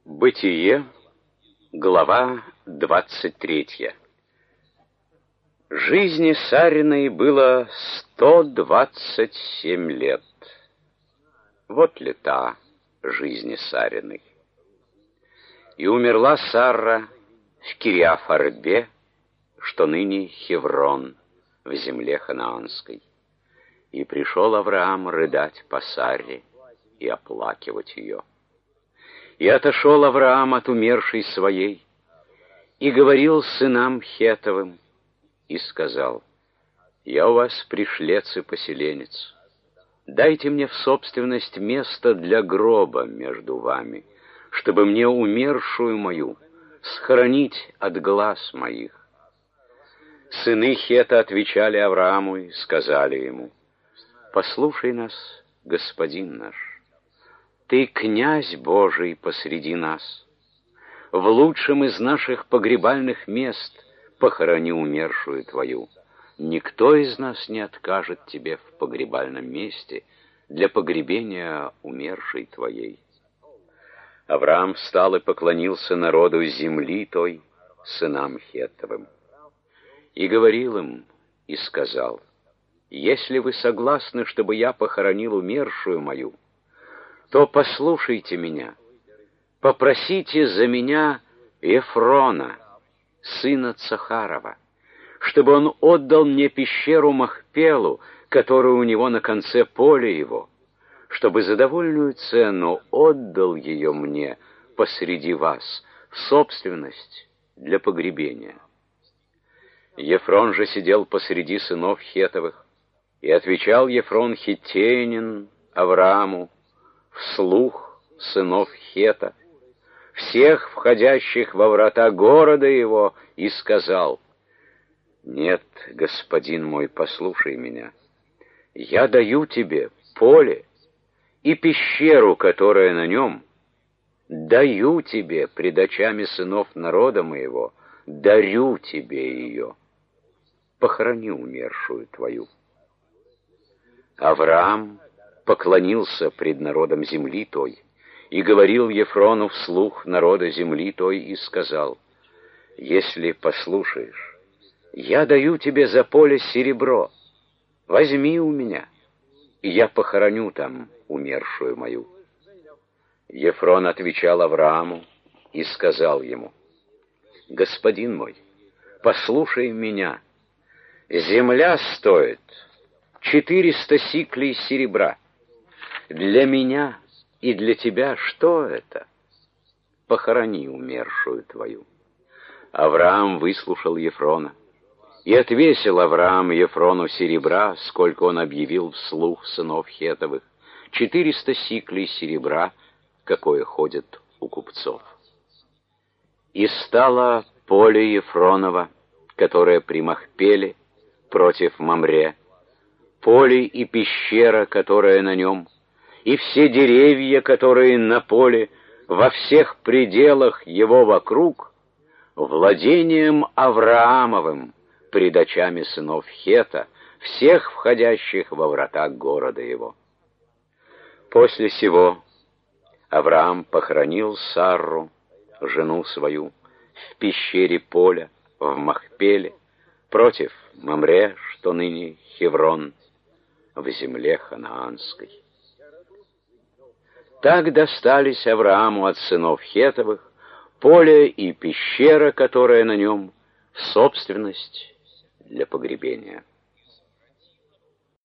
Бытие, глава 23. Жизни Сариной было 127 лет. Вот лета жизни Сариной. И умерла Сарра в Кириаф-Арбе, что ныне Хеврон, в земле ханаанской. И пришел Авраам рыдать по Сарре и оплакивать ее. И отошел Авраам от умершей своей, и говорил сынам Хеттовым, и сказал: «Я у вас пришлец и поселенец. Дайте мне в собственность место для гроба между вами, чтобы мне умершую мою схоронить от глаз моих». Сыны Хетта отвечали Аврааму и сказали ему: «Послушай нас, господин наш. Ты князь Божий посреди нас. В лучшем из наших погребальных мест похорони умершую твою. Никто из нас не откажет тебе в погребальном месте для погребения умершей твоей». Авраам встал и поклонился народу земли той, сынам Хеттовым. И говорил им, и сказал: «Если вы согласны, чтобы я похоронил умершую мою, то послушайте меня, попросите за меня Ефрона, сына Цохарова, чтобы он отдал мне пещеру Махпелу, которая у него на конце поля его, чтобы за довольную цену отдал ее мне посреди вас в собственность для погребения». Ефрон же сидел посреди сынов Хеттовых, и отвечал Ефрон хиттеянин Аврааму вслух сынов Хетта, всех входящих во врата города его, и сказал: «Нет, господин мой, послушай меня. Я даю тебе поле и пещеру, которая на нем, даю тебе пред очами сынов народа моего, дарю тебе ее. Похорони умершую твою». Авраам поклонился пред народом земли той, и говорил Ефрону вслух народа земли той, и сказал: «Если послушаешь, я даю тебе за поле серебро, возьми у меня, и я похороню там умершую мою». Ефрон отвечал Аврааму и сказал ему: «Господин мой, послушай меня, земля стоит 400 сиклей серебра. Для меня и для тебя что это? Похорони умершую твою». Авраам выслушал Ефрона, и отвесил Авраам Ефрону серебра, сколько он объявил вслух сынов Хеттовых, 400 сиклей серебра, какое ходит у купцов. И стало поле Ефронова, которое при Махпеле, против Мамре, поле и пещера, которая на нем, и все деревья, которые на поле, во всех пределах его вокруг, владением Авраамовым пред очами сынов Хетта, всех входящих во врата города его. После сего Авраам похоронил Сарру, жену свою, в пещере поля, в Махпеле, против Мамре, что ныне Хеврон, в земле ханаанской. Так достались Аврааму от сынов Хеттовых поле и пещера, которая на нем, в собственность для погребения.